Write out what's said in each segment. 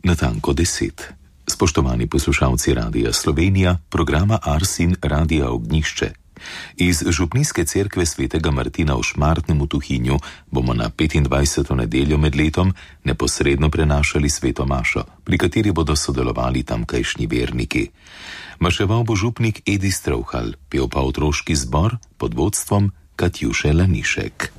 Natanko 10. Spoštovani poslušalci Radia Slovenija, programa Arsin Radia Ognjišče. Iz Župnijske cerkve svetega Martina v Šmartnem v Tuhinju bomo na 25. nedeljo med letom neposredno prenašali sveto mašo, pri kateri bodo sodelovali tamkajšnji verniki. Maševal bo župnik Edi Strouhal, pel pa otroški zbor pod vodstvom Katjuše Lanišek.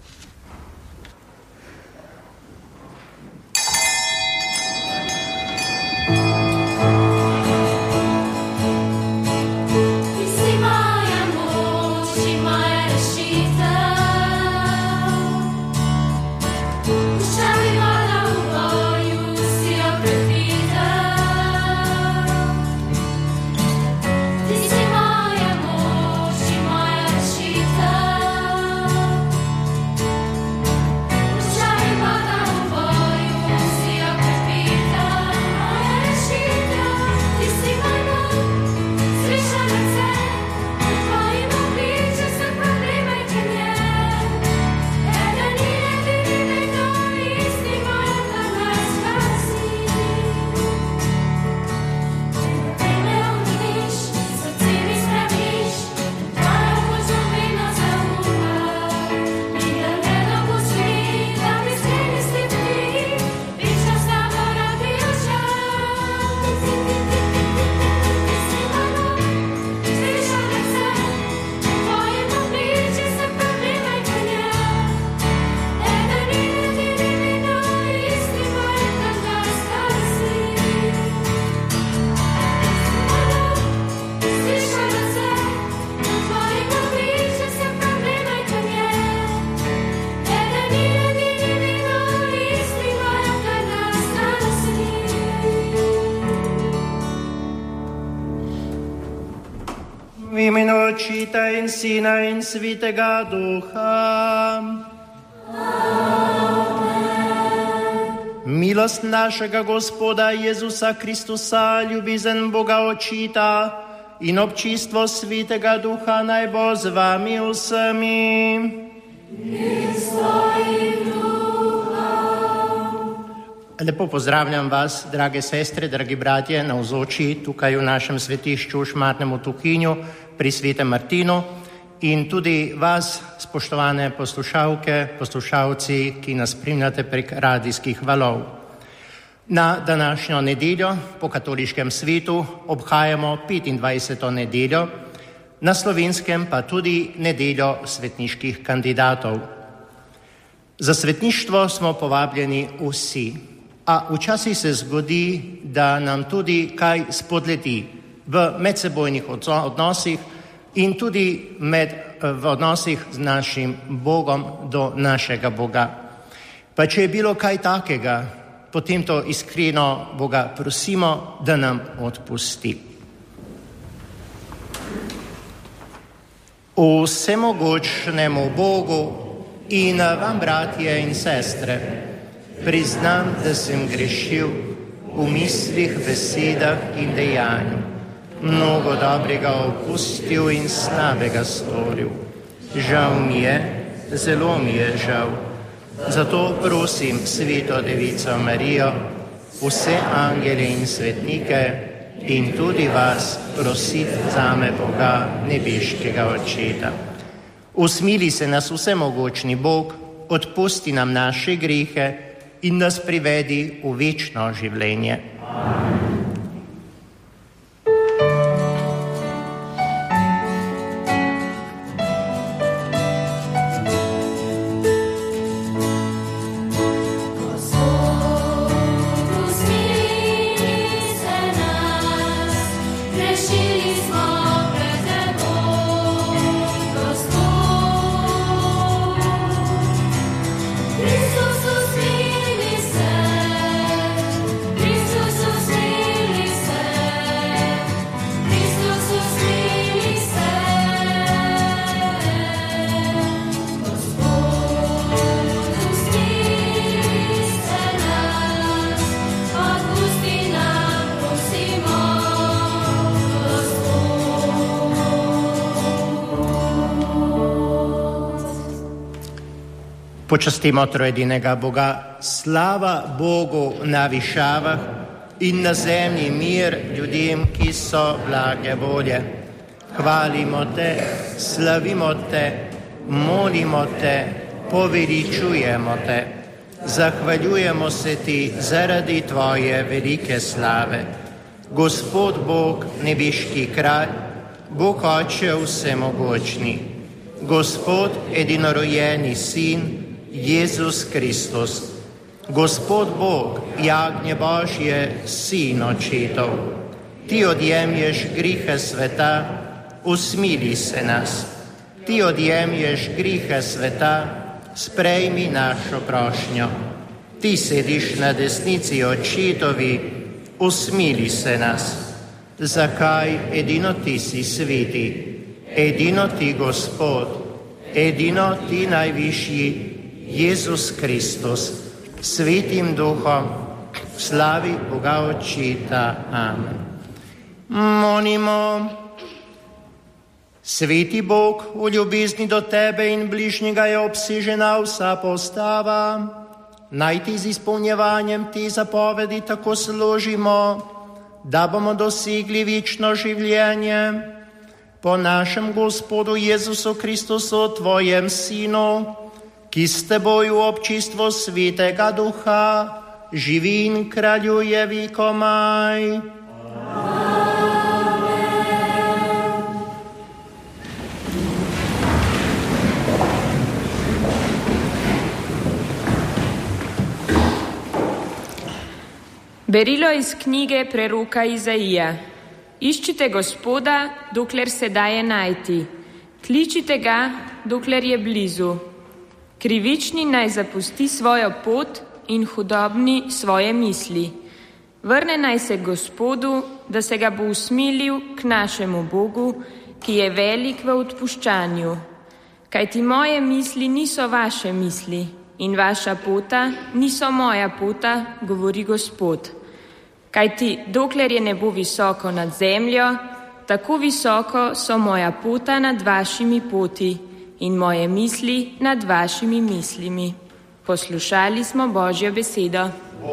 V imenu Očeta in Sina in Svetega Duha. Amen. Milost našega Gospoda Jezusa Kristusa, ljubezen Boga Očeta in občinstvo Svetega Duha naj bo z vami vsemi. Lepo pozdravljam vas, drage sestre, dragi bratje, navzoči tukaj v našem svetišču v Šmartnem v Tuhinju pri svetem Martinu in tudi vas, spoštovane poslušalke, poslušalci, ki nas spremljate prek radijskih valov. Na današnjo nedeljo po katoliškem svetu obhajamo 25. nedeljo, na Slovenskem pa tudi nedeljo svetniških kandidatov. Za svetništvo smo povabljeni vsi. A včasih se zgodi, da nam tudi kaj spodleti v medsebojnih odnosih in tudi v odnosih z našim Bogom do našega Boga. Pa če je bilo kaj takega, potem to iskreno Boga prosimo, da nam odpusti. Vsemogočnemu Bogu in vam, bratje in sestre, priznam, da sem grešil v mislih, besedah in dejanju. Mnogo dobrega opustil in slabega storil. Žal mi je, zelo mi je žal. Zato prosim Sveto Devico Marijo, vse angele in svetnike in tudi vas prositi zame Boga, nebeškega Očeta. Usmili se nas vsemogočni Bog, odpusti nam naše grehe in nas privedi v večno življenje. Počastimo trojedinega Boga, slava Bogu na višavah in na zemlji mir ljudem, ki so blage volje. Hvalimo te, slavimo te, molimo te, poveličujemo te. Zahvaljujemo se ti zaradi tvoje velike slave. Gospod Bog, nebeški kralj, Bog Oče vsemogočni, Gospod edinorojenji Sin, Jezus Kristus, Gospod Bog, jagnje Božje, Sin očetov, ti odjemlješ grihe sveta, usmili se nas. Ti odjemlješ grihe sveta, sprejmi našo prošnjo. Ti sediš na desnici očetovi, usmili se nas. Zakaj edino ti si sveti, edino ti Gospod, edino ti najvišji, Jezus Kristus, Svetim Duhom, slavi Boga Očeta. Amen. Molimo. Sveti Bog, v ljubezni do tebe in bližnjega je obsežena vsa postava. Naj ti z izpolnjevanjem te zapovedi tako složimo, da bomo dosegli večno življenje. Po našem Gospodu Jezusu Kristusu, tvojem Sinu, ki s teboj v občestvu Svetega Duha živi in kraljuje vekomaj. Berilo iz knjige preroka Izaija. Iščite Gospoda, dokler se daje najti. Kličite ga, dokler je blizu. Krivični naj zapusti svojo pot in hudobni svoje misli. Vrne naj se Gospodu, da se ga bo usmilil k našemu Bogu, ki je velik v odpuščanju. Kajti moje misli niso vaše misli in vaša pota niso moja pota, govori Gospod. Kajti dokler je nebo visoko nad zemljo, tako visoko so moja pota nad vašimi poti in moje misli nad vašimi mislimi. Poslušali smo Božjo besedo.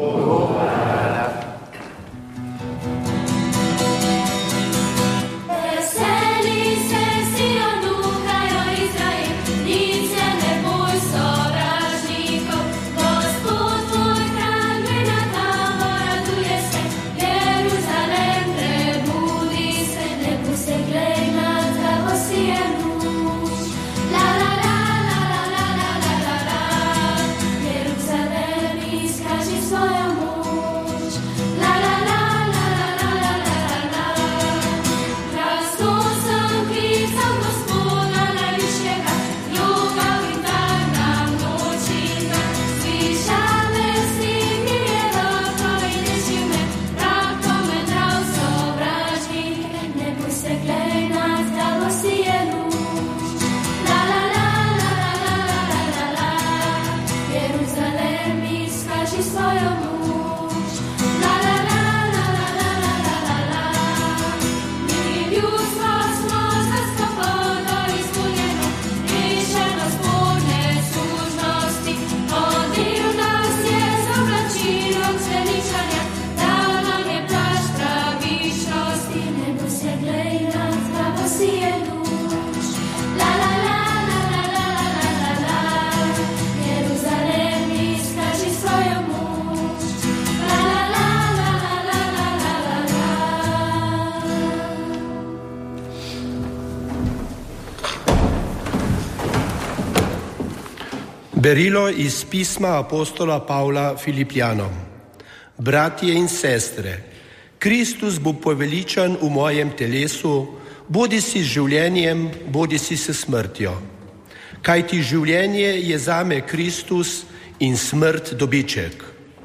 Berilo iz pisma apostola Pavla Filipljanom. Bratje in sestre, Kristus bo poveličan v mojem telesu, bodisi z življenjem, bodisi s smrtjo. Kajti življenje je zame Kristus in smrt dobiček.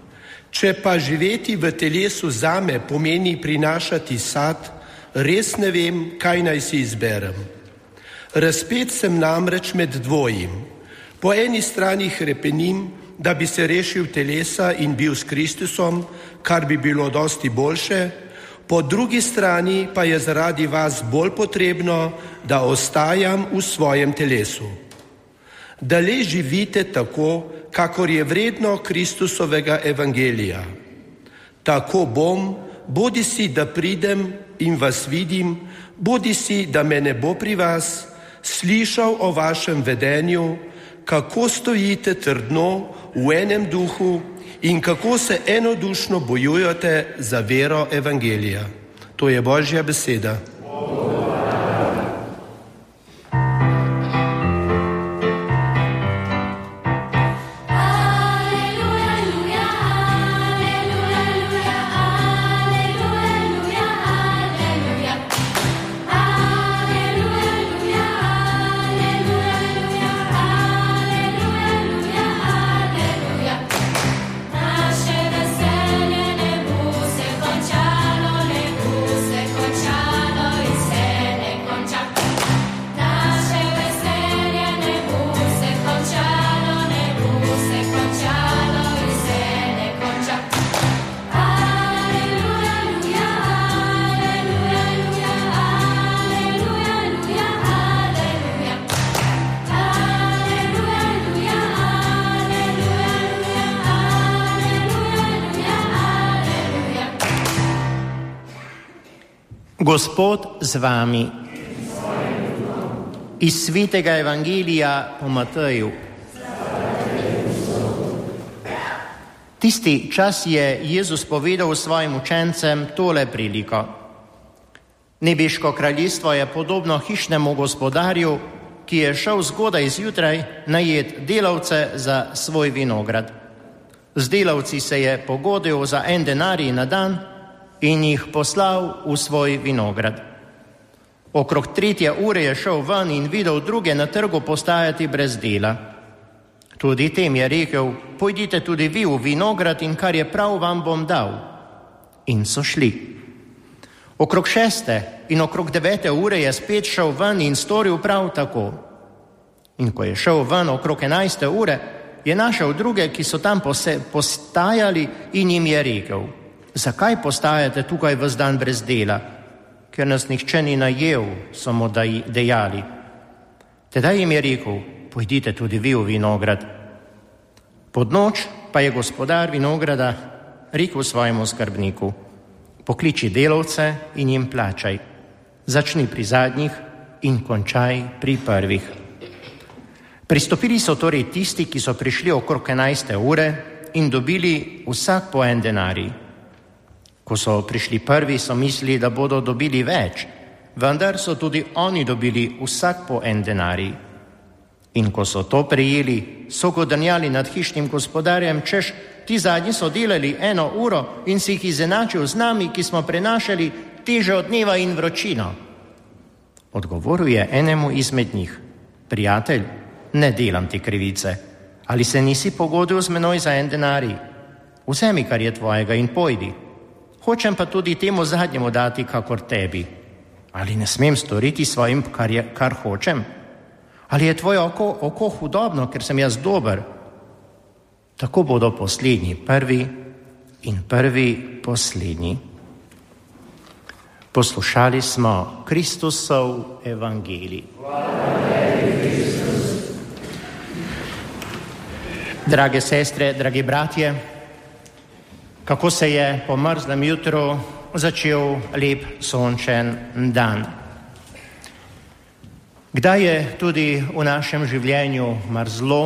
Če pa živeti v telesu zame pomeni prinašati sad, res ne vem, kaj naj si izberem. Razpet sem namreč med dvojim. Po eni strani hrepenim, da bi se rešil telesa in bil s Kristusom, kar bi bilo dosti boljše, po drugi strani pa je zaradi vas bolj potrebno, da ostajam v svojem telesu. Da le živite tako, kakor je vredno Kristusovega evangelija. Tako bom, bodisi da pridem in vas vidim, bodisi da me ne bo pri vas, slišal o vašem vedenju, kako stojite trdno v enem duhu in kako se enodušno bojujete za vero evangelija. To je Božja beseda. Gospod z vami. Iz svetega evangelija po Mateju. Tisti čas je Jezus povedal svojim učencem tole priliko. Nebeško kraljestvo je podobno hišnemu gospodarju, ki je šel zgodaj zjutraj najet delavce za svoj vinograd. Z delavci se je pogodil za 1 denarij na dan in jih poslal v svoj vinograd. Okrog 3. ure je šel ven in videl druge na trgu postajati brez dela. Tudi tem je rekel, pojdite tudi vi v vinograd in kar je prav, vam bom dal. In so šli. Okrog 6. in okrog 9. ure je spet šel ven in storil prav tako. In ko je šel ven okrog 11. ure, je našel druge, ki so tam postajali in jim je rekel, zakaj postajate tukaj ves dan brez dela? Ker nas nihče ni najel, so mu dejali. Tedaj jim je rekel, pojdite tudi vi v vinograd. Pod noč pa je gospodar vinograda rekel svojemu skrbniku, pokliči delavce in jim plačaj. Začni pri zadnjih in končaj pri prvih. Pristopili so torej tisti, ki so prišli okrog 11. ure in dobili vsak po 1 denarij. Ko so prišli prvi, so mislili, da bodo dobili več, vendar so tudi oni dobili vsak po 1 denarij. In ko so to prejeli, so godrnjali nad hišnim gospodarjem, češ, ti zadnji so delali 1 uro in si jih izenačil z nami, ki smo prenašali teže od dneva in vročino. Odgovoril je enemu izmed njih, prijatelj, ne delam ti krivice, ali se nisi pogodil z menoj za 1 denarij? Vzemi, kar je tvojega in pojdi. Hočem pa tudi temu zadnjemu dati, kakor tebi. Ali ne smem storiti svojim, kar hočem? Ali je tvoje oko hudobno, ker sem jaz dober? Tako bodo poslednji prvi in prvi poslednji. Poslušali smo Kristusov evangelij. Drage sestre, dragi bratje, kako se je po mrzlem jutru začel lep sončen dan. Kdaj je tudi v našem življenju mrzlo,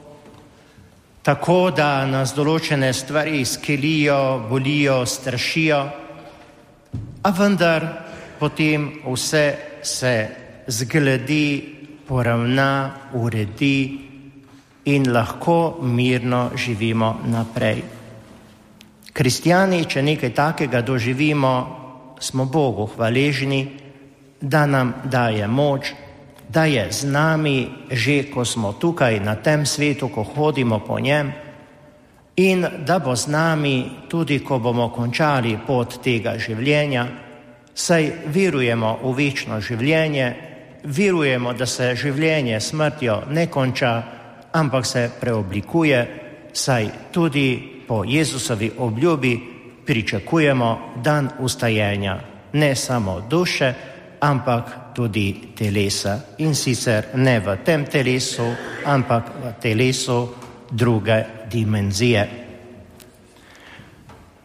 tako da nas določene stvari skelijo, bolijo, strašijo, a vendar potem vse se zgledi, poravna, uredi in lahko mirno živimo naprej. Kristjani, če nekaj takega doživimo, smo Bogu hvaležni, da nam daje moč, da je z nami že, ko smo tukaj na tem svetu, ko hodimo po njem, in da bo z nami tudi, ko bomo končali pot tega življenja, saj verujemo v večno življenje, verujemo, da se življenje smrtjo ne konča, ampak se preoblikuje, saj tudi po Jezusovi obljubi pričakujemo dan ustajenja, ne samo duše, ampak tudi telesa. In sicer ne v tem telesu, ampak v telesu druge dimenzije.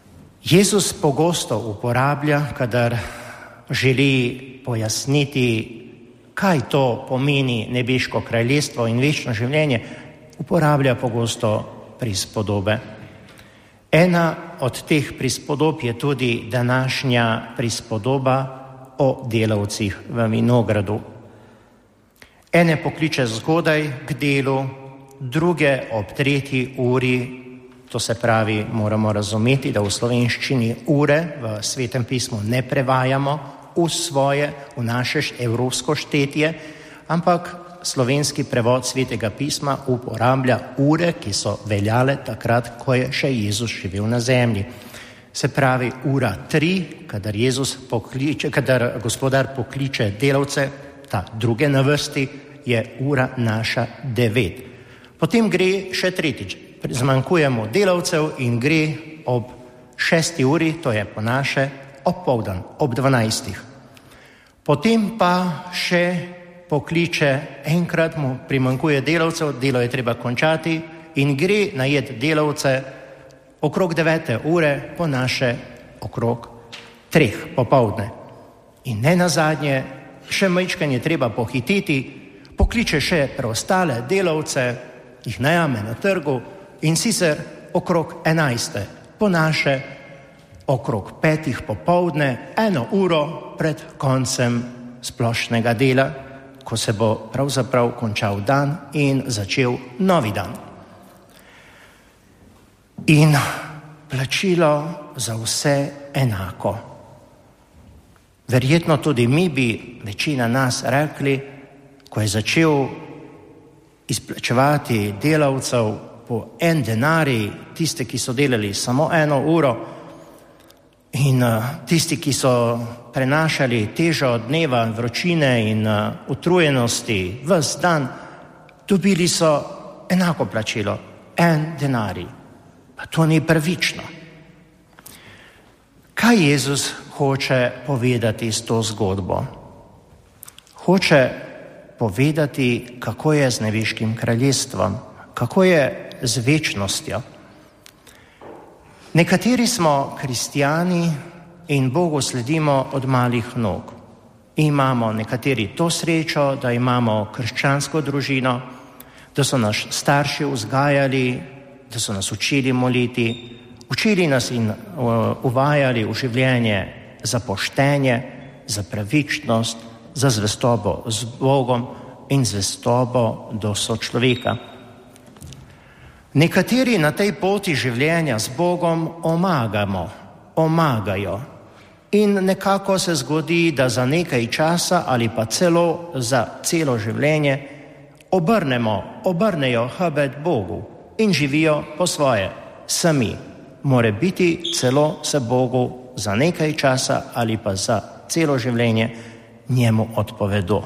Jezus pogosto uporablja, kadar želi pojasniti, kaj to pomeni nebeško kraljestvo in večno življenje, uporablja pogosto prispodobe. Ena od teh prispodob je tudi današnja prispodoba o delavcih v vinogradu. Ene pokliče zgodaj k delu, druge ob 3. uri, to se pravi, moramo razumeti, da v slovenščini ure v Svetem pismu ne prevajamo v naše evropsko štetje, ampak slovenski prevod Svetega pisma uporablja ure, ki so veljale takrat, ko je še Jezus živel na zemlji. Se pravi, ura 3, kadar gospodar pokliče delavce, ta druge na vrsti, je ura naša 9. Potem gre še tretjič. Zmanjkujemo delavcev in gre ob 6. uri, to je po naše, opoldan, ob 12. Potem pa še pokliče, enkrat mu primanjkuje delavcev, delo je treba končati in gre najet delavce okrog 9. ure, po naše okrog 3. popoldne. In ne nazadnje, še majčkanje treba pohititi, pokliče še preostale delavce, jih najame na trgu in sicer okrog 11. po naše okrog 5. popoldne, 1 uro pred koncem splošnega dela, ko se bo pravzaprav končal dan in začel novi dan. In plačilo za vse enako. Verjetno tudi mi bi večina nas rekli, ko je začel izplačevati delavcev po 1 denarij, tiste, ki so delali samo 1 uro, in tisti, ki so prenašali težo dneva, vročine in utrujenosti ves dan, dobili so enako plačilo, 1 denarij. Pa to ni pravično. Kaj Jezus hoče povedati s to zgodbo? Hoče povedati, kako je z nebeškim kraljestvom, kako je z večnostjo. Nekateri smo kristjani in Bogu sledimo od malih nog. Imamo nekateri to srečo, da imamo krščansko družino, da so nas starši vzgajali, da so nas učili moliti, učili nas in uvajali v življenje za poštenje, za pravičnost, za zvestobo z Bogom in zvestobo do sočloveka. Nekateri na tej poti življenja z Bogom omagajo in nekako se zgodi, da za nekaj časa ali pa celo za celo življenje obrnejo hrbet Bogu in živijo po svoje, sami. More biti celo se Bogu za nekaj časa ali pa za celo življenje njemu odpovedo.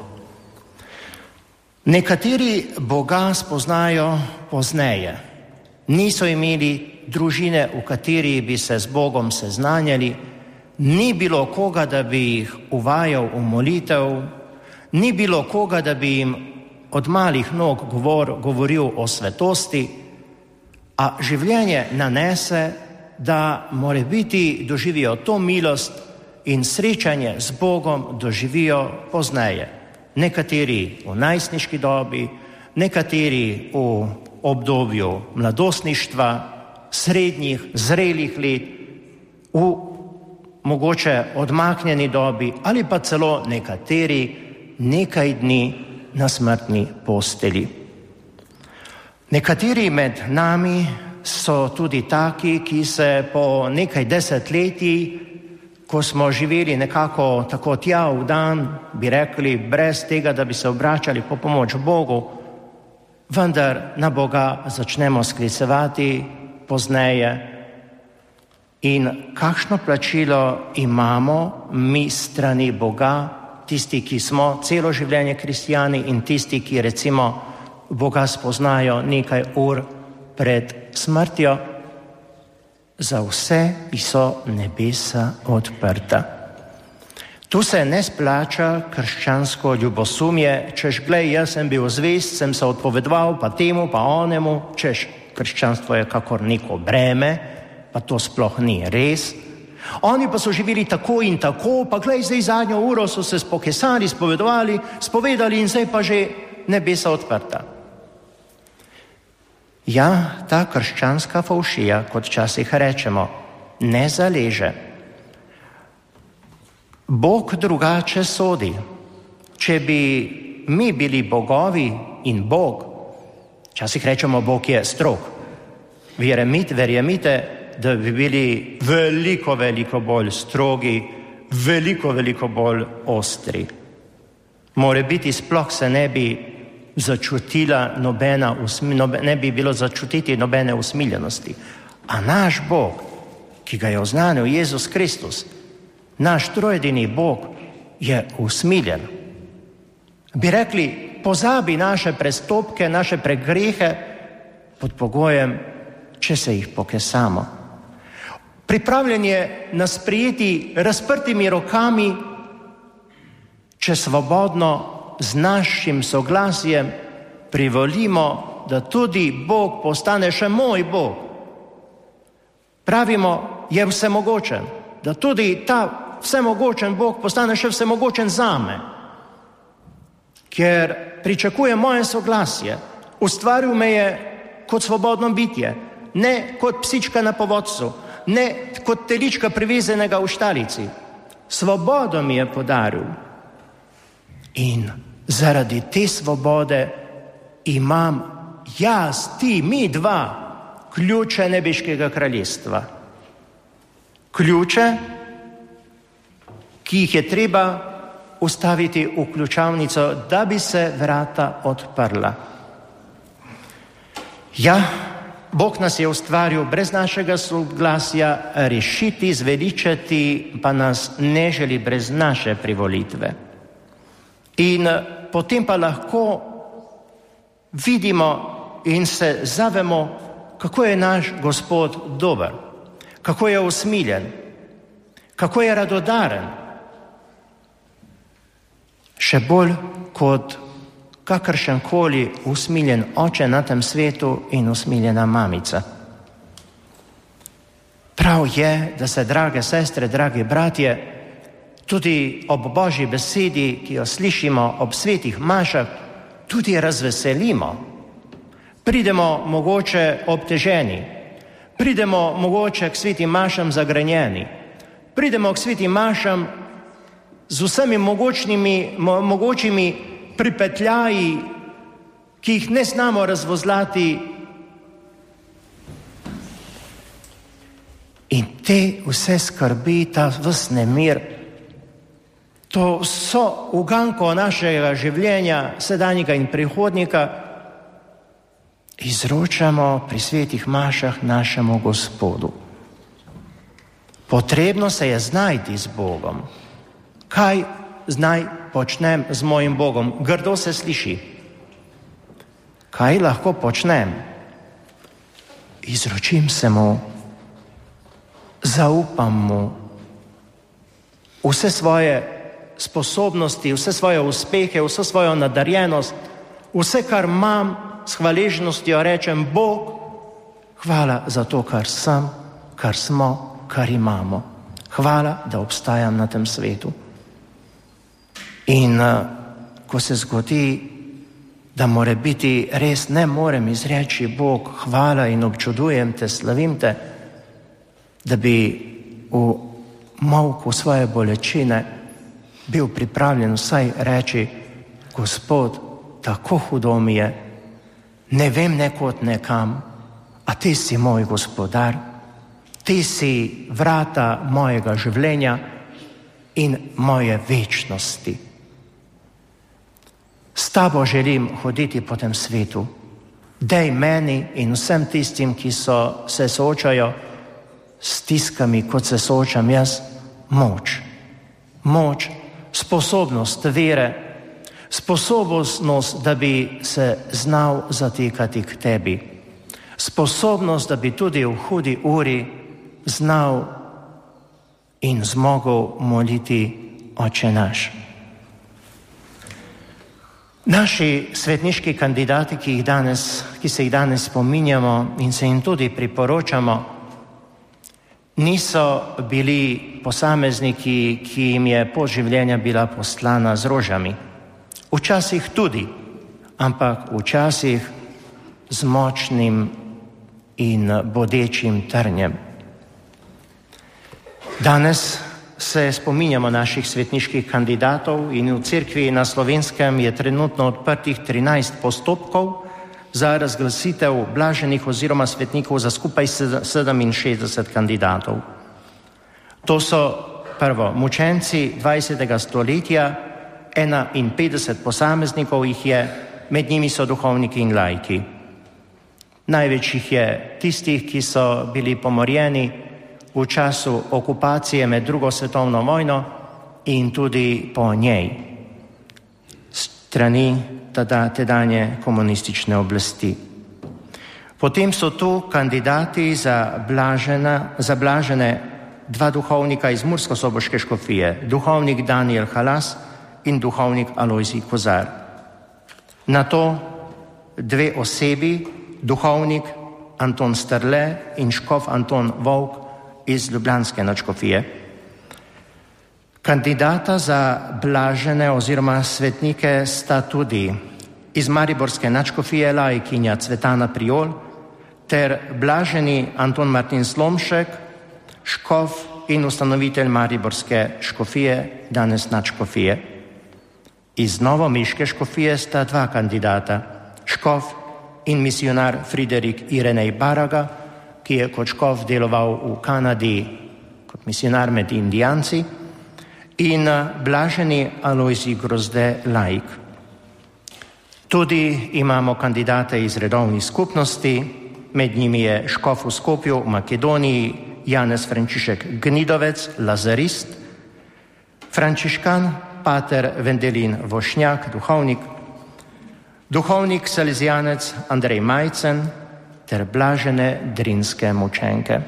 Nekateri Boga spoznajo pozneje. Niso imeli družine, v kateri bi se z Bogom seznanjali, ni bilo koga, da bi jih uvajal v molitev, ni bilo koga, da bi jim od malih nog govoril o svetosti, a življenje nanese, da morebiti doživijo to milost in srečanje z Bogom doživijo pozneje. Nekateri v najstniški dobi, nekateri v obdobju mladostništva, srednjih, zrelih let, v mogoče odmaknjeni dobi ali pa celo nekateri nekaj dni na smrtni posteli. Nekateri med nami so tudi taki, ki se po nekaj desetletij, ko smo živeli nekako tako tja v dan, bi rekli, brez tega, da bi se obračali po pomoč Bogu, vendar na Boga začnemo sklicevati pozneje. In kakšno plačilo imamo mi strani Boga, tisti, ki smo celo življenje kristjani in tisti, ki recimo Boga spoznajo nekaj ur pred smrtjo? Za vse so nebesa odprta. Tu se ne splača krščansko ljubosumje, češ glej, jaz sem bil zvest, sem se odpovedoval pa temu, pa onemu, češ krščanstvo je kakor neko breme, pa to sploh ni res. Oni pa so živeli tako in tako, pa glej, zdaj zadnjo uro so se spokesali, spovedali in zdaj pa že nebesa odprta. Ja, ta krščanska favšija, kot včasih rečemo, ne zaleže. Bog drugače sodi. Če bi mi bili bogovi in Bog, včasih rečemo, Bog je strog. Verjemite, da bi bili veliko bolj strogi, veliko bolj ostri. Morebiti sploh se ne bi bilo začutiti nobene usmiljenosti. A naš Bog, ki ga je oznanil Jezus Kristus, naš trojedini Bog, je usmiljen. Bi rekli, pozabi naše prestopke, naše pregrehe, pod pogojem, če se jih pokesamo. Pripravljen je nas sprejeti razprtimi rokami, če svobodno z našim soglasjem privolimo, da tudi Bog postane še moj Bog. Pravimo, je vsemogočen, da tudi ta vsemogočen Bog postane še vsemogočen zame, ker pričakuje moje soglasje. Ustvaril me je kot svobodno bitje, ne kot psička na povodcu, ne kot telička privezanega v štalici. Svobodo mi je podaril. In zaradi te svobode imam jaz, ti, mi dva, ključe nebeškega kraljestva. Ključe, ki jih je treba ustaviti v ključavnico, da bi se vrata odprla. Ja, Bog nas je ustvaril brez našega soglasja, rešiti, zveličati pa nas ne želi brez naše privolitve. In potem pa lahko vidimo in se zavemo, kako je naš Gospod dober, kako je usmiljen, kako je radodaren. Še bolj kot kakršenkoli usmiljen oče na tem svetu in usmiljena mamica. Prav je, da se, drage sestre, dragi bratje, tudi ob Božji besedi, ki jo slišimo ob svetih mašah, tudi razveselimo. Pridemo mogoče obteženi, pridemo mogoče k svetim mašam zagrenjeni, pridemo k svetim mašam z vsemi mogočimi pripetljaji, ki jih ne znamo razvozlati. In te vse skrbi, ta ves nemir, to so uganko našega življenja, sedanjega in prihodnika, izročamo pri svetih mašah našemu Gospodu. Potrebno se je znajti z Bogom. Kaj zdaj počnem z mojim Bogom? Grdo se sliši. Kaj lahko počnem? Izročim se mu, zaupam mu vse svoje sposobnosti, vse svoje uspehe, vso svojo nadarjenost, vse, kar imam, s hvaležnostjo rečem: Bog, hvala za to, kar sem, kar smo, kar imamo. Hvala, da obstajam na tem svetu. In ko se zgodi, da morebiti res ne morem izreči: Bog, hvala in občudujem te, slavim te, da bi v molku svoje bolečine bil pripravljen vsaj reči: Gospod, tako hudo mi je, ne vem nekod nekam, a ti si moj gospodar, ti si vrata mojega življenja in moje večnosti. S tabo želim hoditi po tem svetu. Daj meni in vsem tistim, ki se soočajo s stiskami, kot se soočam jaz, moč, sposobnost vere, sposobnost, da bi se znal zatekati k tebi, sposobnost, da bi tudi v hudi uri znal in zmogel moliti: Oče naš. Naši svetniški kandidati, ki se jih danes spominjamo in se jim tudi priporočamo, niso bili posamezniki, ki jim je pot življenja bila postlana z rožami. Včasih tudi, ampak včasih z močnim in bodečim trnjem. Danes se spominjamo naših svetniških kandidatov in v Cerkvi na Slovenskem je trenutno odprtih 13 postopkov za razglasitev blaženih oziroma svetnikov za skupaj 67 kandidatov. To so prvo mučenci 20. stoletja, 51 posameznikov jih je, med njimi so duhovniki in laiki. Največ jih je tistih, ki so bili pomorjeni v času okupacije med drugo svetovno vojno in tudi po njej strani tedanje komunistične oblasti. Potem so tu kandidati za blažene dva duhovnika iz Mursko-Soboške škofije, duhovnik Daniel Halas in duhovnik Alojzij Kozar. Nato dve osebi, duhovnik Anton Strle in škof Anton Volk iz ljubljanske nadškofije. Kandidata za blažene oziroma svetnike sta tudi iz mariborske nadškofije laikinja Cvetana Priol ter blaženi Anton Martin Slomšek, škof in ustanovitelj mariborske škofije, danes nadškofije. Iz novomiške škofije sta dva kandidata, škof in misionar Friderik Irenej Baraga, ki je kot škof deloval v Kanadi kot misionar med Indijanci, in blaženi Alojzij Grozde, laik. Tudi imamo kandidate iz redovnih skupnosti, med njimi je škof v Skopju v Makedoniji Janez Frančišek Gnidovec, lazarist, frančiškan pater Vendelin Vošnjak, duhovnik salezijanec Andrej Majcen ter blažene drinske mučenke.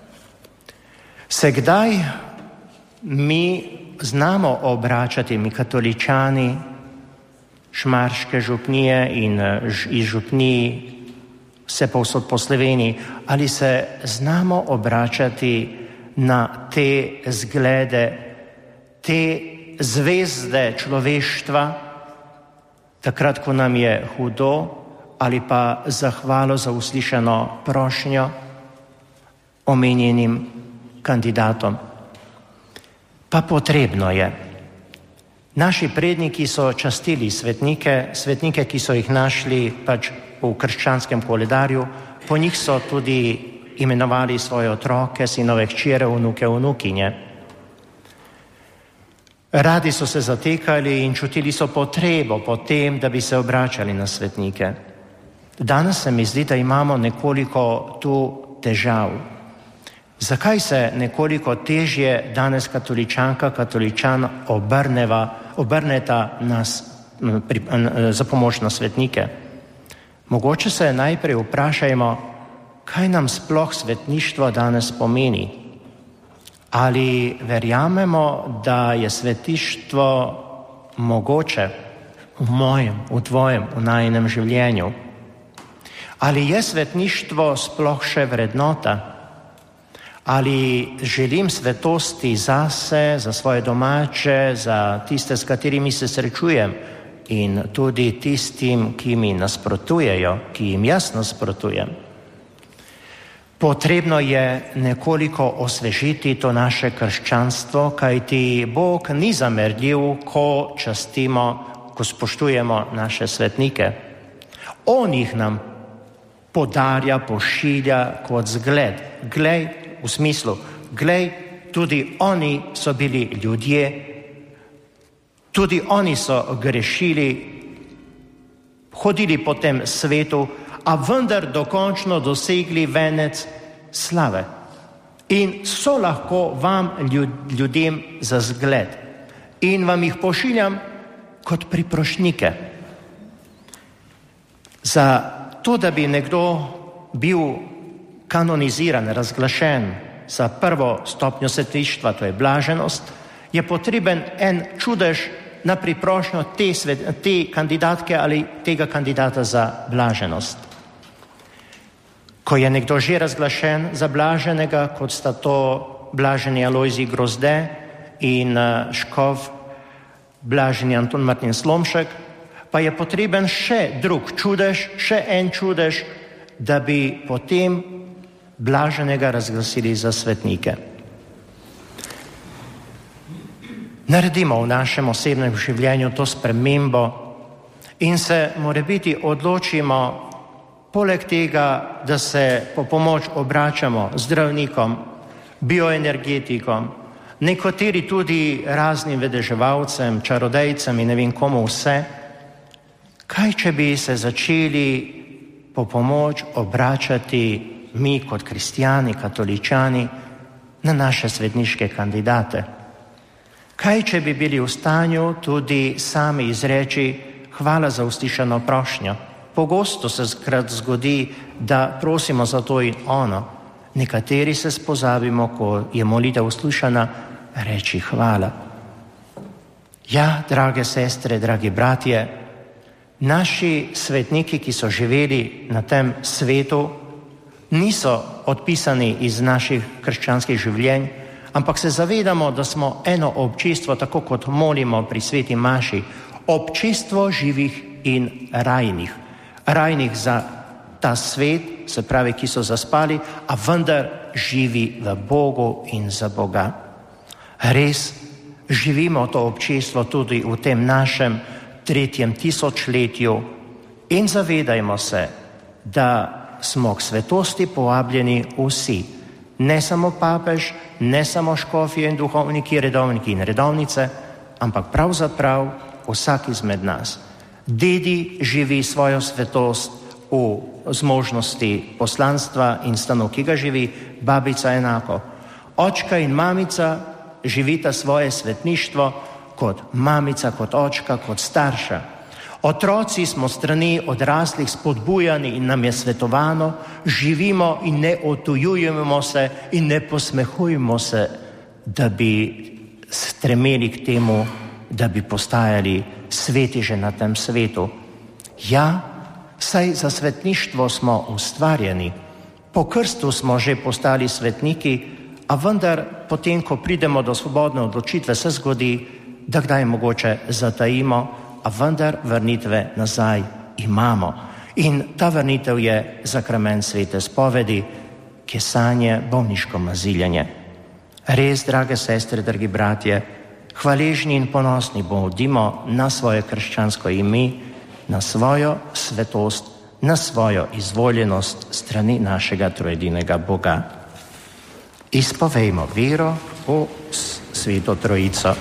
Se kdaj mi znamo obračati, mi katoličani, šmarške župnije in iz župnij vse povsod po Sloveniji, ali se znamo obračati na te zglede, te zvezde človeštva, takrat, ko nam je hudo, ali pa zahvalo za uslišano prošnjo omenjenim kandidatom. Pa potrebno je. Naši predniki so častili svetnike, ki so jih našli pač v krščanskem koledarju, po njih so tudi imenovali svoje otroke, sinove hčere, vnuke, vnukinje. Radi so se zatekali in čutili so potrebo po tem, da bi se obračali na svetnike. Danes se mi zdi, da imamo nekoliko tu težav. Zakaj se nekoliko težje danes katoličan obrneta nas za pomoč na svetnike? Mogoče se najprej vprašajmo, kaj nam sploh svetništvo danes pomeni. Ali verjamemo, da je svetništvo mogoče v mojem, v tvojem, v najinem življenju? Ali je svetništvo sploh še vrednota? Ali želim svetosti zase, za svoje domače, za tiste, s katerimi se srečujem in tudi tistim, ki mi nasprotujejo, ki jim jaz nasprotujem? Potrebno je nekoliko osvežiti to naše krščanstvo, kajti Bog ni zamerljiv, ko častimo, ko spoštujemo naše svetnike. On jih nam podarja, pošilja kot zgled. Glej, v smislu, glej, tudi oni so bili ljudje, tudi oni so grešili, hodili po tem svetu, a vendar dokončno dosegli venec slave. In so lahko vam ljudem za zgled. In vam jih pošiljam kot priprošnike. Za to, da bi nekdo bil kanoniziran, razglašen za prvo stopnjo svetništva, to je blaženost, je potreben en čudež na priprošnjo te kandidatke ali tega kandidata za blaženost. Ko je nekdo že razglašen za blaženega, kot sta to blaženi Alojzij Grozde in škof blaženi Anton Martin Slomšek, pa je potreben še drug čudež, še en čudež, da bi potem blaženega razglasili za svetnike. Naredimo v našem osebnem življenju to spremembo in se morebiti odločimo, poleg tega, da se po pomoč obračamo zdravnikom, bioenergetikom, nekateri tudi raznim vedeževalcem, čarodejcem in ne vem komu vse, kaj če bi se začeli po pomoč obračati mi kot kristjani, katoličani na naše svetniške kandidate? Kaj če bi bili v stanju tudi sami izreči hvala za uslišano prošnjo? Pogosto se zkrat zgodi, da prosimo za to in ono. Nekateri se spozabimo, ko je molitev uslišana, reči hvala. Ja, drage sestre, dragi bratje, naši svetniki, ki so živeli na tem svetu, niso odpisani iz naših krščanskih življenj, ampak se zavedamo, da smo eno občestvo, tako kot molimo pri sveti maši, občestvo živih in rajnih. Rajnih za ta svet, se pravi, ki so zaspali, a vendar živi v Bogu in za Boga. Res živimo to občestvo tudi v tem našem 3. tisočletju in zavedajmo se, da smo k svetosti povabljeni vsi, ne samo papež, ne samo škofje in duhovniki, redovniki in redovnice, ampak pravzaprav vsak izmed nas. Dedi živi svojo svetost v zmožnosti poslanstva in stanu, ki ga živi, babica enako. Očka in mamica živita svoje svetništvo kot mamica, kot očka, kot starša. Otroci smo strani odraslih spodbujani in nam je svetovano, živimo in ne odtujujemo se in ne posmehujemo se, da bi stremeli k temu, da bi postajali sveti že na tem svetu. Ja, saj za svetništvo smo ustvarjeni, po krstu smo že postali svetniki, a vendar potem, ko pridemo do svobodne odločitve, se zgodi, da kdaj mogoče zatajimo, a vendar vrnitve nazaj imamo. In ta vrnitev je sakrament svete spovedi, kesanje, bolniško maziljenje. Res, drage sestre, dragi bratje, hvaležni in ponosni bodimo na svoje krščansko ime, na svojo svetost, na svojo izvoljenost strani našega trojedinega Boga. Izpovejmo vero v Sveto Trojico.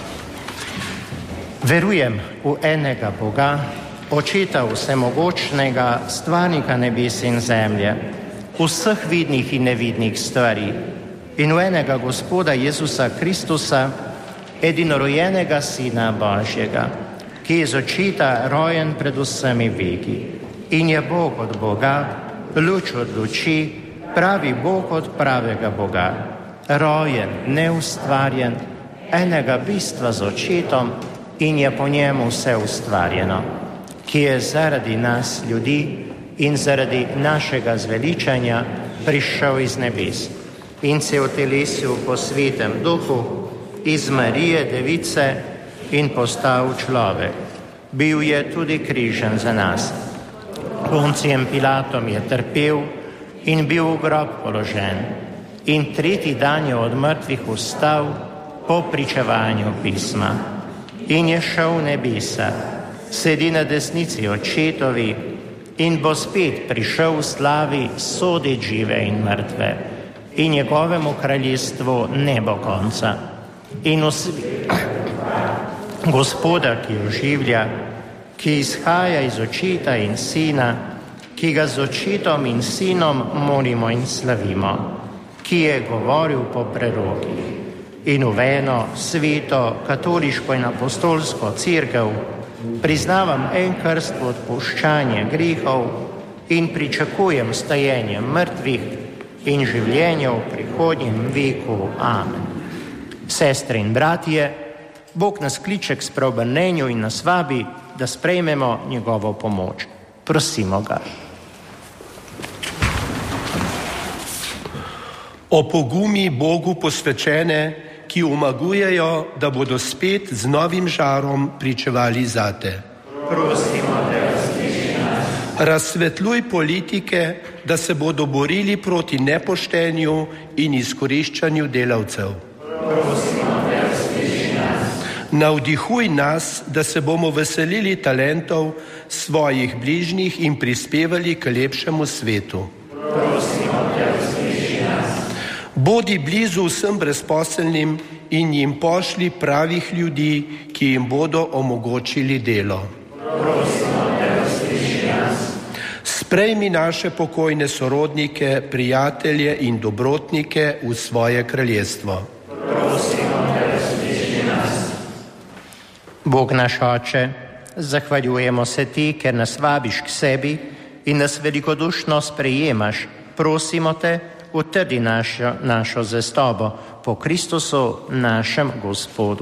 Verujem v enega Boga, Očeta vsemogočnega, stvarnika nebes in zemlje, vseh vidnih in nevidnih stvari, in v enega Gospoda Jezusa Kristusa, edinorojenega Sina Božjega, ki je z očeta rojen pred vsemi veki in je Bog od Boga, luč od luči, pravi Bog od pravega Boga, rojen, neustvarjen, enega bistva z očetom in je po njemu vse ustvarjeno, ki je zaradi nas ljudi in zaradi našega zveličanja prišel iz nebes in se utelesil po svetem duhu iz Marije Device in postal človek. Bil je tudi križan za nas. Poncijem Pilatom je trpel in bil v grob položen in 3. dan je od mrtvih vstal po pričevanju pisma in je šel v nebesa, sedi na desnici očetovi in bo spet prišel v slavi sodit žive in mrtve in njegovemu kraljestvu ne bo konca. In Gospoda, ki oživlja, ki izhaja iz očeta in sina, ki ga z očetom in sinom molimo in slavimo, ki je govoril po prerokih in v eno sveto, katoliško in apostolsko cerkev priznavam en krst v odpuščanje grehov in pričakujem stajenje mrtvih in življenje v prihodnjem veku. Amen. Sestre in bratje, Bog nas kliče k spreobrnenju in nas vabi, da sprejmemo njegovo pomoč. Prosimo ga. Opogumi Bogu posvečene, ki umagujejo, da bodo spet z novim žarom pričevali zate. Prosimo te, razsliši nas. Razsvetluj politike, da se bodo borili proti nepoštenju in izkoriščanju delavcev. Prosimo te, razsliši nas. Navdihuj nas, da se bomo veselili talentov svojih bližnjih in prispevali k lepšemu svetu. Prosimo te, razsliši nas. Bodi blizu vsem brezposelnim in jim pošlji pravih ljudi, ki jim bodo omogočili delo. Prosimo te, razsliši nas. Sprejmi naše pokojne sorodnike, prijatelje in dobrotnike v svoje kraljestvo. Prosimo te, razsliši nas. Bog naš Oče, zahvaljujemo se ti, ker nas vabiš k sebi in nas velikodušno sprejemaš. Prosimo te, utrdi našo zvestobo po Kristusu, našem Gospodu.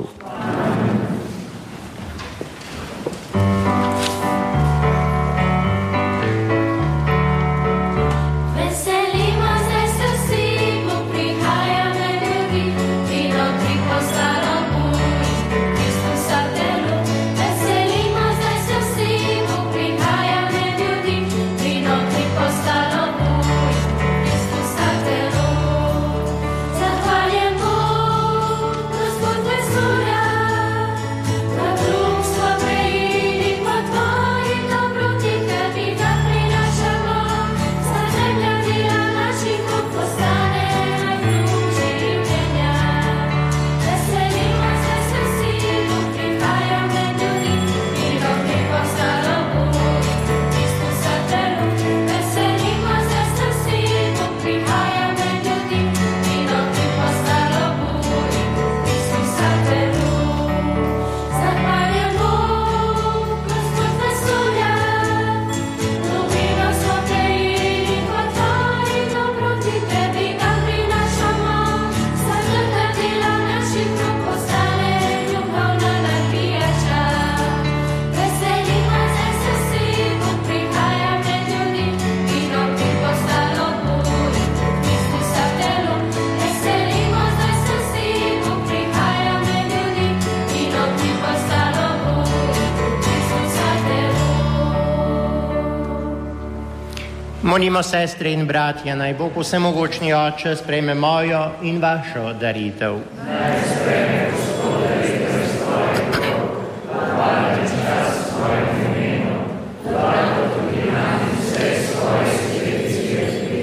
Molimo, sestre in bratje, naj Bog vsemogočni Oče sprejme mojo in vašo daritev. Naj sprejme Gospod daritev svojega, hvala in čas svojemu imenu, blago tudi nam in vse svoje sveti cerkvi.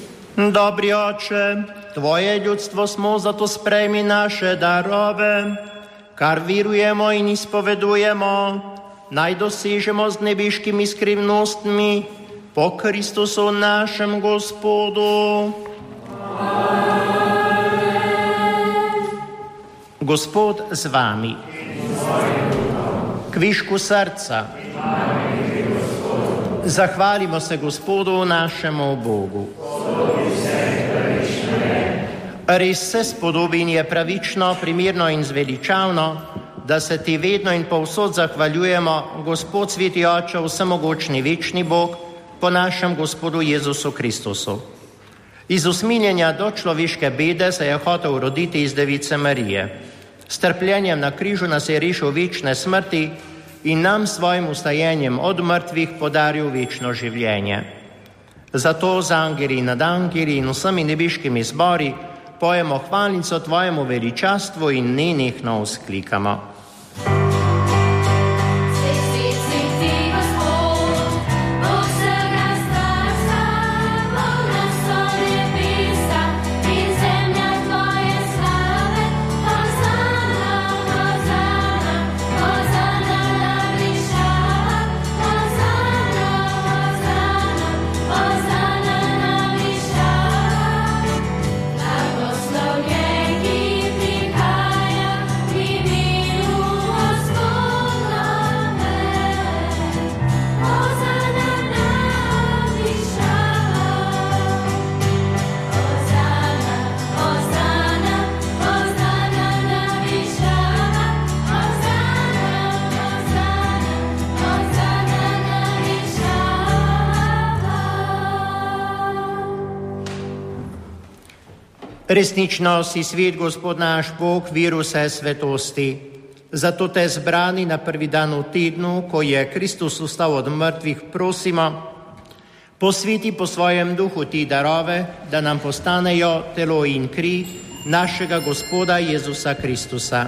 Dobri Oče, Tvoje ljudstvo smo, zato sprejmi naše darove, kar virujemo in izpovedujemo, naj dosežemo z nebiškimi skrivnostmi po Kristusu našem Gospodu. Amen. Gospod z vami. Kvišku srca. Zahvalimo se Gospodu našemu Bogu. Res se spodobi in je pravično, primirno in zveličavno, da se ti vedno in povsod zahvaljujemo, Gospod sveti Oče, vsemogočni večni Bog, po našem Gospodu Jezusu Kristusu. Iz usmiljenja do človeške bede se je hotel roditi iz Device Marije. S trpljenjem na križu nas je rešil večne smrti in nam svojim ustajenjem od mrtvih podaril večno življenje. Zato z angeli in nadangeli in vsemi nebeškimi zbori pojemo hvalnico Tvojemu veličastvu in nenehno vzklikamo. Blagoslovljenki prihaja v imenu Resnično si svet, Gospod naš Bog, vir vse svetosti. Zato te zbrani na prvi dan v tednu, ko je Kristus vstal od mrtvih, prosimo, posveti po svojem duhu ti darove, da nam postanejo telo in kri našega Gospoda Jezusa Kristusa.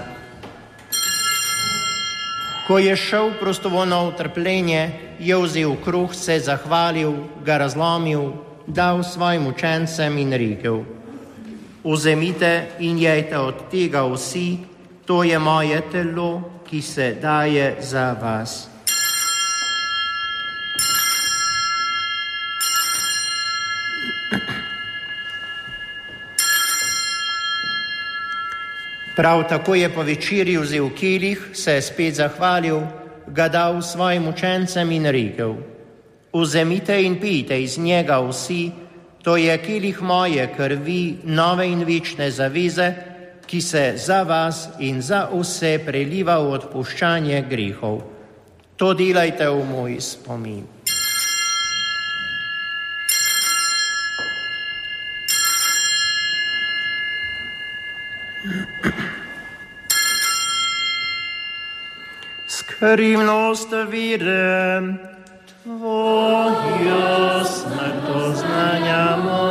Ko je šel prostovoljno v trpljenje, je vzel kruh, se zahvalil, ga razlomil, dal svojim učencem in rekel: Vzemite in jejte od tega vsi, to je moje telo, ki se daje za vas. Prav tako je po večerji vzel kelih, se je spet zahvalil, ga dal svojim učencem in rekel: Vzemite in pijte iz njega vsi, to je kelih moje krvi, nove in večne zaveze, ki se za vas in za vse preliva v odpuščanje grehov. To delajte v moj spomin. Skrivnost vire, Tvojo smrto znanjamo,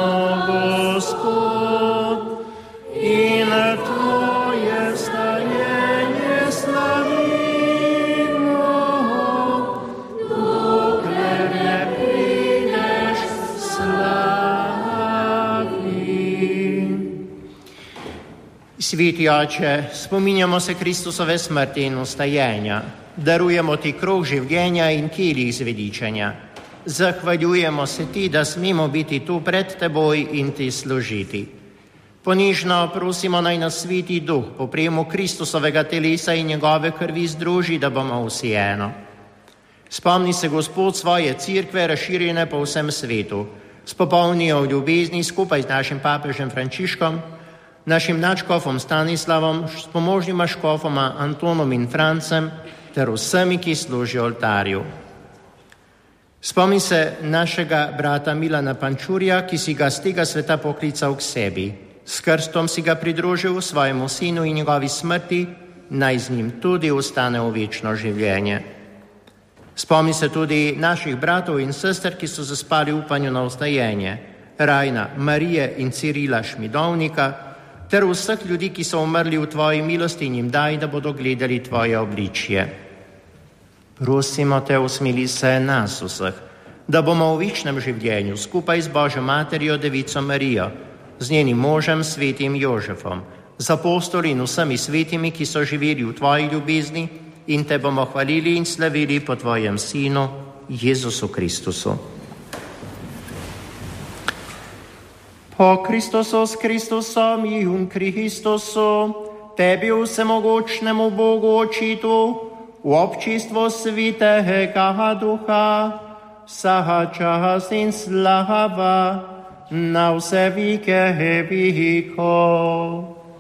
Gospod, in Tvoje vstajenje slavimo, dokler ne prideš slavi. Sveti Oče, spominjamo se Kristusove smrti in vstajenja. Darujemo ti kruh življenja in kelih zveličanja. Zahvaljujemo se ti, da smemo biti tu pred teboj in ti služiti. Ponižno prosimo, naj nas Sveti Duh po prejemu Kristusovega telesa in njegove krvi združi, da bomo vsi eno. Spomni se, Gospod, svoje cerkve razširjene po vsem svetu. Spopolni jo v ljubezni skupaj z našim papežem Frančiškom, našim nadškofom Stanislavom, s pomožnima škofoma Antonom in Francem, ter vsemi, ki služijo oltarju. Spomni se našega brata Milana Pančurja, ki si ga z tega sveta poklical k sebi. S krstom si ga pridružil svojemu sinu in njegovi smrti, naj z njim tudi ostane v večno življenje. Spomni se tudi naših bratov in sester, ki so zaspali v upanju na vstajenje, Rajna, Marije in Cirila Šmidovnika, ter vseh ljudi, ki so umrli v tvoji milosti, in jim daj, da bodo gledali tvoje obličje. Prosimo te, usmili se nas vseh, da bomo v večnem življenju skupaj z Božjo materjo, Devico Marijo, z njenim možem, svetim Jožefom, z apostoli in vsemi svetimi, ki so živeli v tvoji ljubezni, in te bomo hvalili in slavili po tvojem sinu, Jezusu Kristusu. Po Kristusu s Kristusom in Kristusu, tebi vsemogočnemu Bogu Očitu, v občestvu Svetega Duha, vsa čas in slava na vse vike vikov.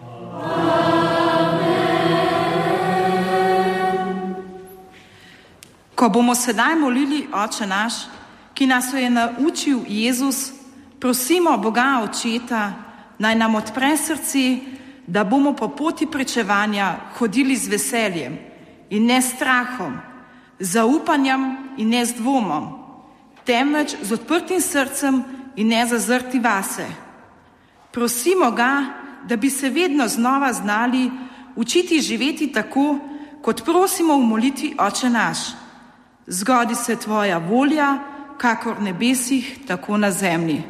Ko bomo sedaj molili Oče naš, ki nas je naučil Jezus, prosimo Boga Očeta, naj nam odpre srce, da bomo po poti pričevanja hodili z veseljem in ne s strahom, z zaupanjem in ne z dvomom, temveč z odprtim srcem in ne zazrti vase. Prosimo ga, da bi se vedno znova znali učiti živeti tako, kot prosimo v molitvi Oče naš. Zgodi se tvoja volja, kakor v nebesih, tako na zemlji.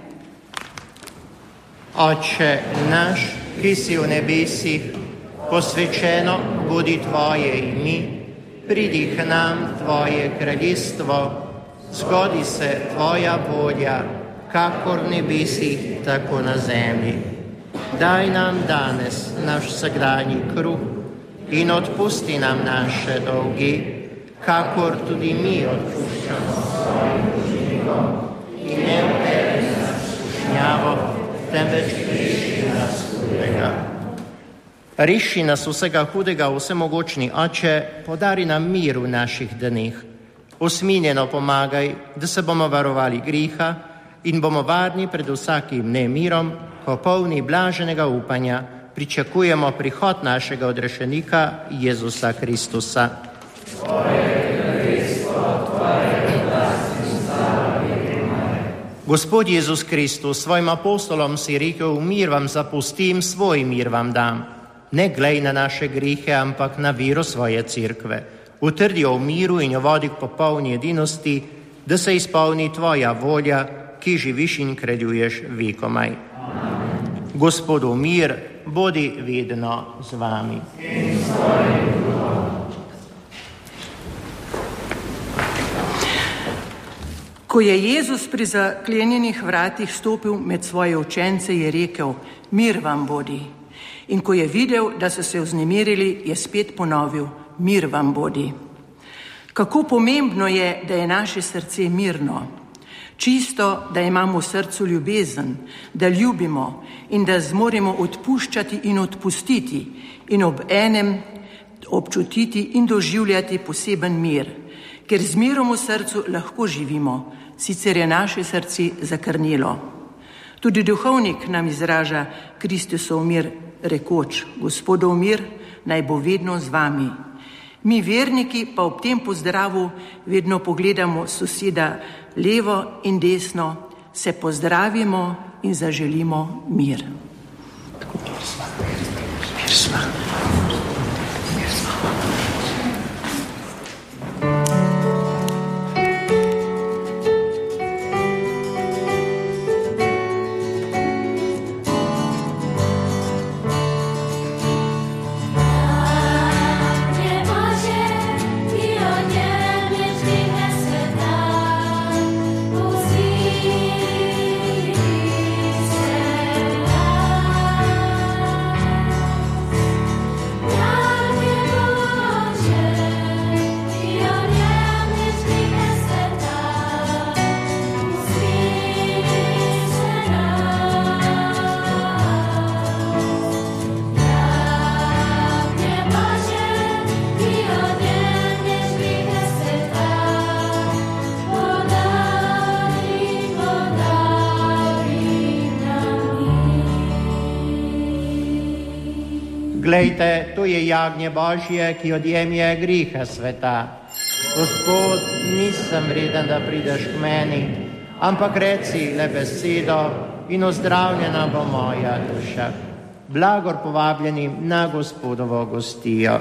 Oče naš, ki si v nebesih, posvečeno bodi tvoje ime, pridi k nam tvoje kraljestvo, zgodi se tvoja volja, kakor v nebesih, tako na zemlji. Daj nam danes naš vsakdanji kruh in odpusti nam naše dolge, kakor tudi mi odpuščamo svojim dolžnikom, in ne vpelji nas v skušnjavo, temveč reši nas hudega. Reši nas vsega hudega, vsemogočni Oče, podari nam mir v naših dneh. Usmiljeno pomagaj, da se bomo varovali greha in bomo varni pred vsakim nemirom ko polni blaženega upanja pričakujemo prihod našega odrešenika Jezusa Kristusa. Gospod Jezus Kristus, svojim apostolom si rekel, mir vam zapustim, svoj mir vam dam. Ne glej na naše grehe, ampak na vero svoje cerkve. Utrdi jo v miru in jo vodi k popolni edinosti, da se izpolni tvoja volja, ki živiš in kraljuješ vekomaj. Gospodu mir, bodi vedno z vami. Ko je Jezus pri zaklenjenih vratih stopil med svoje učence, je rekel, mir vam bodi. In ko je videl, da so se vznemirili, je spet ponovil, mir vam bodi. Kako pomembno je, da je naše srce mirno. Čisto, da imamo v srcu ljubezen, da ljubimo in da zmoremo odpuščati in odpustiti in ob enem občutiti in doživljati poseben mir, ker z mirom v srcu lahko živimo, sicer je naše srce zakrnilo. Tudi duhovnik nam izraža Kristusov mir, rekoč, Gospodov mir naj bo vedno z vami. Mi verniki pa ob tem pozdravu vedno pogledamo soseda levo in desno, se pozdravimo in zaželimo mir. Mir s vami. Glejte, to je jagnje Božje, ki odjemlje grehe sveta. Gospod, nisem vreden, da prideš k meni, ampak reci le besedo in ozdravljena bo moja duša. Blagor povabljenim na Gospodovo gostijo.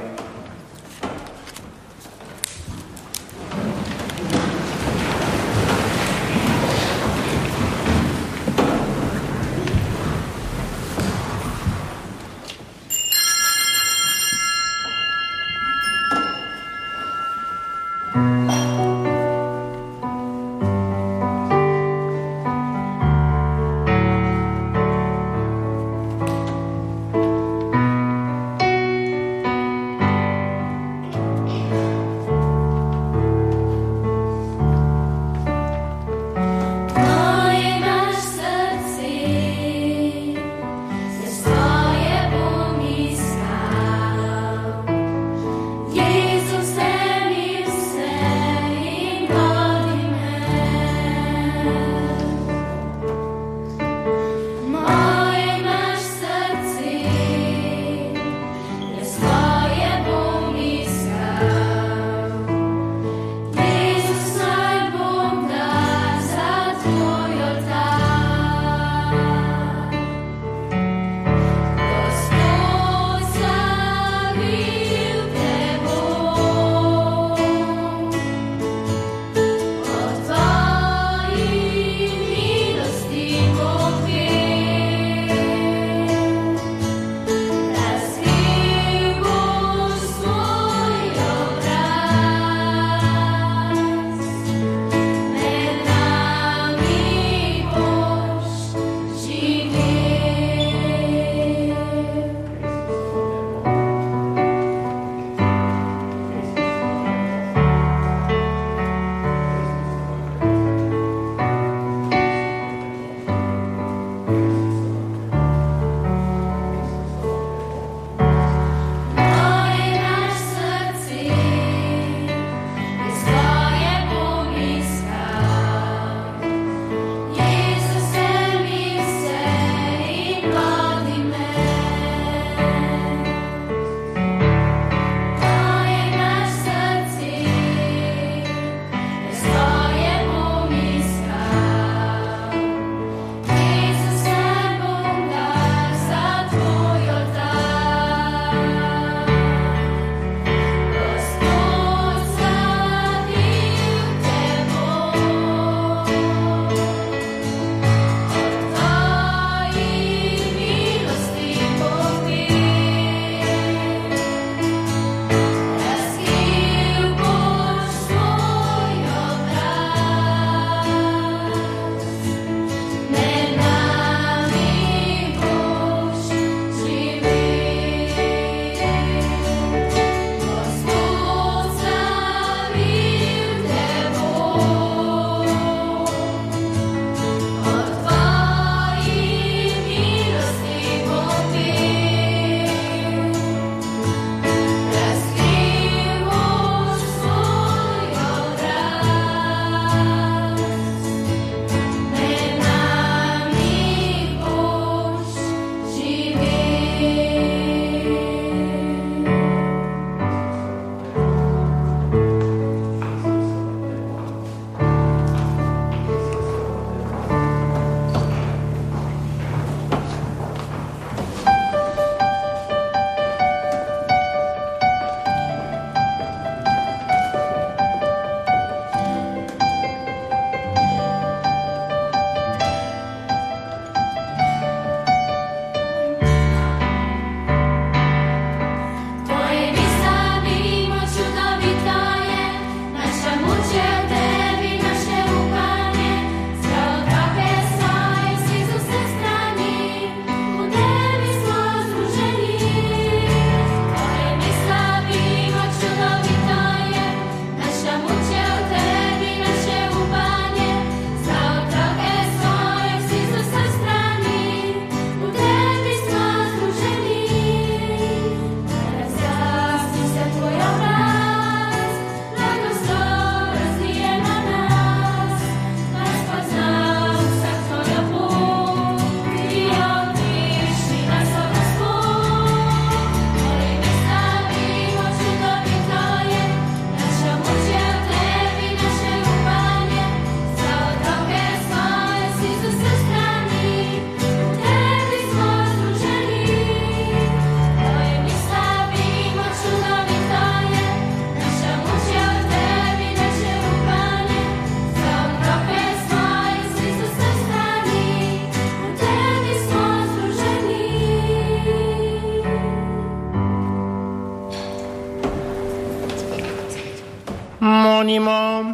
Molimo.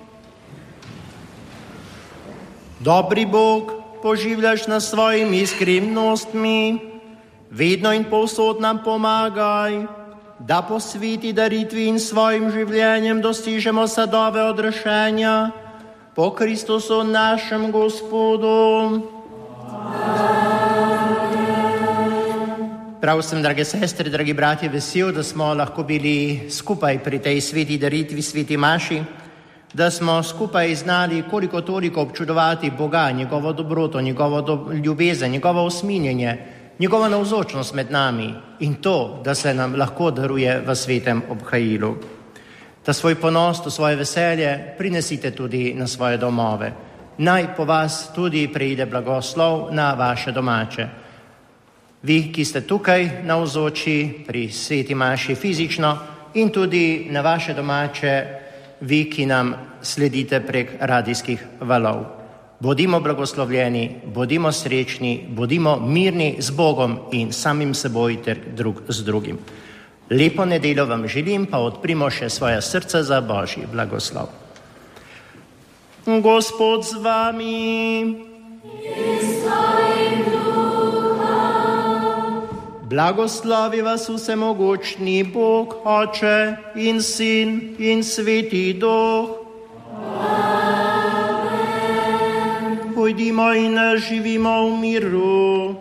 Dobri Bog, poživljaš nas svojimi skrivnostmi, vedno in povsod nam pomagaj, da po sveti daritvi in svojim življenjem dostižemo sadove odrešenja po Kristusu našem Gospodu. Prav sem, drage sestre, dragi bratje, vesel, da smo lahko bili skupaj pri tej sveti daritvi, sveti maši, da smo skupaj znali koliko toliko občudovati Boga, njegovo dobroto, njegovo ljubezen, njegovo usmiljenje, njegovo navzočnost med nami in to, da se nam lahko daruje v svetem obhajilu. Ta svoj ponos, to svoje veselje prinesite tudi na svoje domove. Naj po vas tudi preide blagoslov na vaše domače. Vi, ki ste tukaj navzoči pri sveti maši fizično in tudi na vaše domače, vi, ki nam sledite prek radijskih valov. Bodimo blagoslovljeni, bodimo srečni, bodimo mirni z Bogom in samim seboj ter drug z drugim. Lepo nedeljo vam želim, pa odprimo še svoja srca za Božji blagoslov. Gospod z vami. Blagoslovi vas vsemogočni Bog, Oče in Sin in Sveti Duh. Amen. Pojdimo in živimo v miru.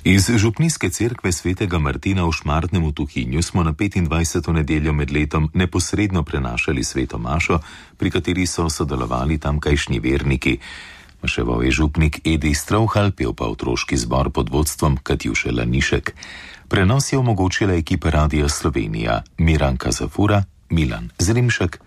Iz župnijske cerkve svetega Martina v Šmartnem v Tuhinju smo na 25. nedeljo med letom neposredno prenašali sveto mašo, pri kateri so sodelovali tamkajšnji verniki. Maševal je župnik Edi Strouhal, pel pa otroški zbor pod vodstvom Katjuše Lanišek. Prenos je omogočila ekipa Radia Slovenija, Miranka Zafura, Milan Zrimšek,